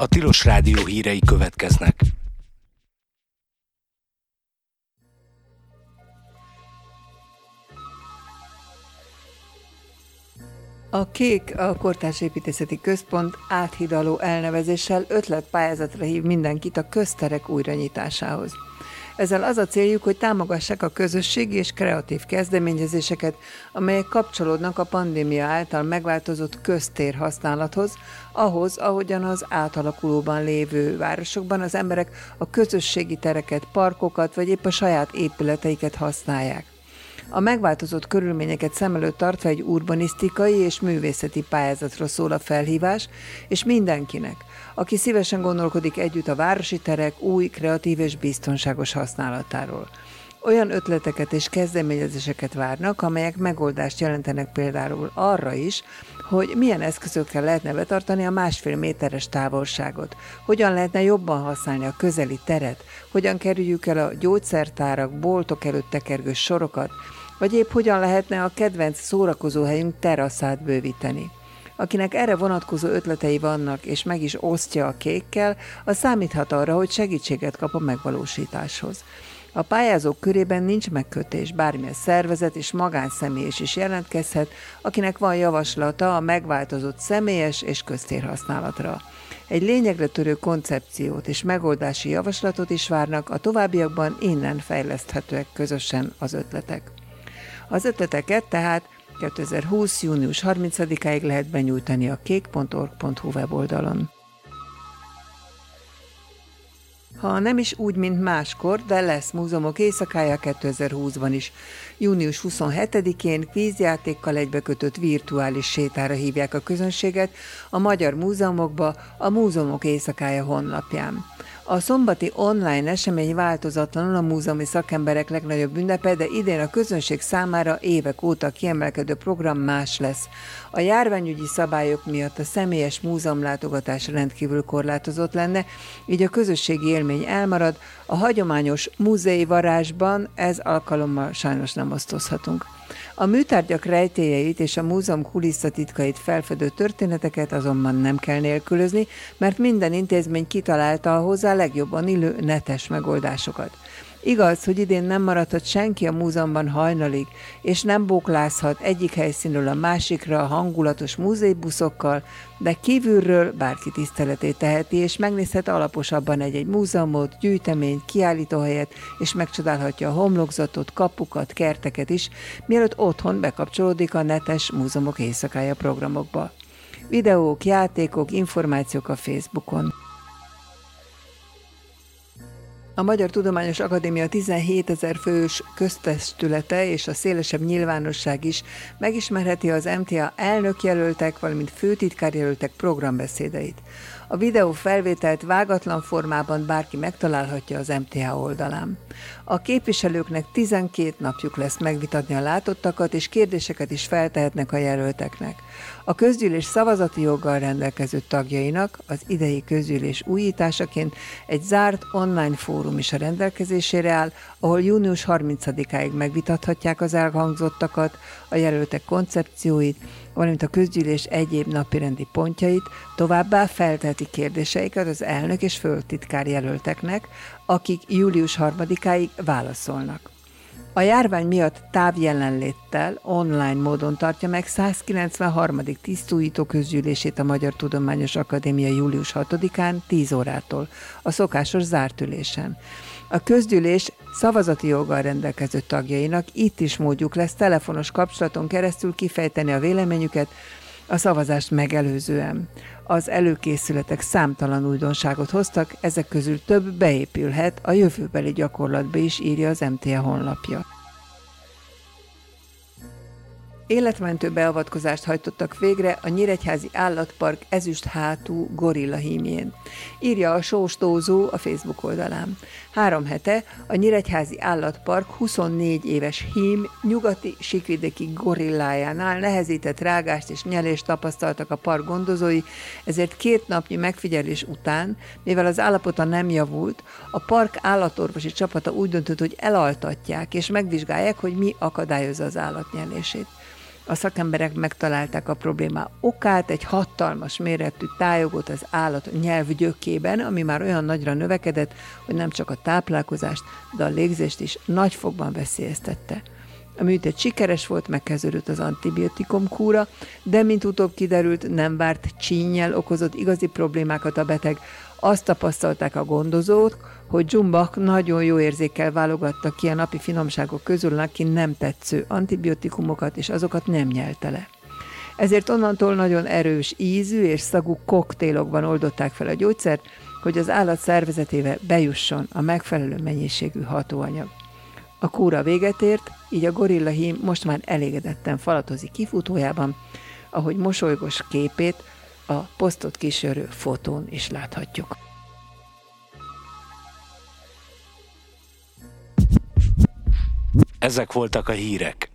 A Tilos Rádió hírei következnek. A KÉK, a Kortárs Építészeti Központ áthidaló elnevezéssel ötletpályázatra hív mindenkit a közterek újranyitásához. Ezzel az a céljuk, hogy támogassák a közösségi és kreatív kezdeményezéseket, amelyek kapcsolódnak a pandémia által megváltozott köztér használathoz, ahhoz, ahogyan az átalakulóban lévő városokban az emberek a közösségi tereket, parkokat vagy épp a saját épületeiket használják. A megváltozott körülményeket szem előtt tartva egy urbanisztikai és művészeti pályázatra szól a felhívás, és mindenkinek, aki szívesen gondolkodik együtt a városi terek új, kreatív és biztonságos használatáról. Olyan ötleteket és kezdeményezéseket várnak, amelyek megoldást jelentenek például arra is, hogy milyen eszközökkel lehetne betartani a 1,5 méteres távolságot, hogyan lehetne jobban használni a közeli teret, hogyan kerüljük el a gyógyszertárak, boltok előtt tekergő sorokat, vagy épp hogyan lehetne a kedvenc szórakozóhelyünk teraszát bővíteni. Akinek erre vonatkozó ötletei vannak, és meg is osztja a KÉK-kel, az számíthat arra, hogy segítséget kap a megvalósításhoz. A pályázók körében nincs megkötés, bármilyen szervezet és magánszemély is jelentkezhet, akinek van javaslata a megváltozott személyes és köztérhasználatra. Egy lényegre törő koncepciót és megoldási javaslatot is várnak, a továbbiakban innen fejleszthetőek közösen az ötletek. Az ötleteket tehát 2020. június 30-áig lehet benyújtani a kék.org.hu weboldalon. Ha nem is úgy, mint máskor, de lesz múzeumok éjszakája 2020-ban is. Június 27-én kvízjátékkal egybekötött virtuális sétára hívják a közönséget a magyar múzeumokba a Múzeumok Éjszakája honlapján. A szombati online esemény változatlanul a múzeumi szakemberek legnagyobb ünnepe, de idén a közönség számára évek óta kiemelkedő program más lesz. A járványügyi szabályok miatt a személyes múzeumlátogatás rendkívül korlátozott lenne, így a közösségi élmény elmarad, a hagyományos múzeumi varázsban ez alkalommal sajnos nem osztozhatunk. A műtárgyak rejtélyeit és a múzeum kulisszatitkait felfedő történeteket azonban nem kell nélkülözni, mert minden intézmény kitalálta a hozzá legjobban illő netes megoldásokat. Igaz, hogy idén nem maradhat senki a múzeumban hajnalig, és nem bóklázhat egyik helyszínről a másikra a hangulatos múzeibuszokkal, de kívülről bárki tiszteletét teheti, és megnézhet alaposabban egy-egy múzeumot, gyűjteményt, kiállítóhelyet, és megcsodálhatja a homlokzatot, kapukat, kerteket is, mielőtt otthon bekapcsolódik a netes Múzeumok Éjszakája programokba. Videók, játékok, információk a Facebookon. A Magyar Tudományos Akadémia 17 000 fős köztestülete és a szélesebb nyilvánosság is megismerheti az MTA elnökjelöltek, valamint főtitkárjelöltek programbeszédeit. A videó felvételt vágatlan formában bárki megtalálhatja az MTA oldalán. A képviselőknek 12 napjuk lesz megvitatni a látottakat, és kérdéseket is feltehetnek a jelölteknek. A közgyűlés szavazati joggal rendelkező tagjainak az idei közgyűlés újításaként egy zárt online fórum is a rendelkezésére áll, ahol június 30-áig megvitathatják az elhangzottakat, a jelöltek koncepcióit, valamint a közgyűlés egyéb napirendi pontjait, továbbá felteheti kérdéseiket az elnök és főtitkár jelölteknek, akik július 3-áig válaszolnak. A járvány miatt távjelenléttel online módon tartja meg 193. tisztújító közgyűlését a Magyar Tudományos Akadémia július 6-án 10 órától, a szokásos zárt ülésen. A közgyűlés szavazati joggal rendelkező tagjainak itt is módjuk lesz telefonos kapcsolaton keresztül kifejteni a véleményüket a szavazást megelőzően. Az előkészületek számtalan újdonságot hoztak, ezek közül több beépülhet a jövőbeli gyakorlatba is, írja az MTA honlapja. Életmentő beavatkozást hajtottak végre a Nyíregyházi Állatpark ezüsthátú gorilla hímjén, írja a Sóstózó a Facebook oldalán. 3 hete a Nyíregyházi Állatpark 24 éves hím nyugati síkvidéki gorillájánál nehezített rágást és nyelést tapasztaltak a park gondozói, ezért 2 napnyi megfigyelés után, mivel az állapota nem javult, a park állatorvosi csapata úgy döntött, hogy elaltatják és megvizsgálják, hogy mi akadályozza az állat nyelését. A szakemberek megtalálták a probléma okát, egy hatalmas méretű tájogot az állat nyelv gyökében, ami már olyan nagyra növekedett, hogy nem csak a táplálkozást, de a légzést is nagyfokban veszélyeztette. A műtét sikeres volt, megkezdődött az antibiotikum kúra, de mint utóbb kiderült, nem várt csínnyel okozott igazi problémákat a beteg. Azt tapasztalták a gondozók, hogy Dzsumbak nagyon jó érzékkel válogatta ki a napi finomságok közül neki nem tetsző antibiotikumokat, és azokat nem nyelte le. Ezért onnantól nagyon erős ízű és szagú koktélokban oldották fel a gyógyszert, hogy az állat szervezetébe bejusson a megfelelő mennyiségű hatóanyag. A kúra véget ért, így a gorillahím most már elégedetten falatozik kifutójában, ahogy mosolygos képét a posztot kísérő fotón is láthatjuk. Ezek voltak a hírek.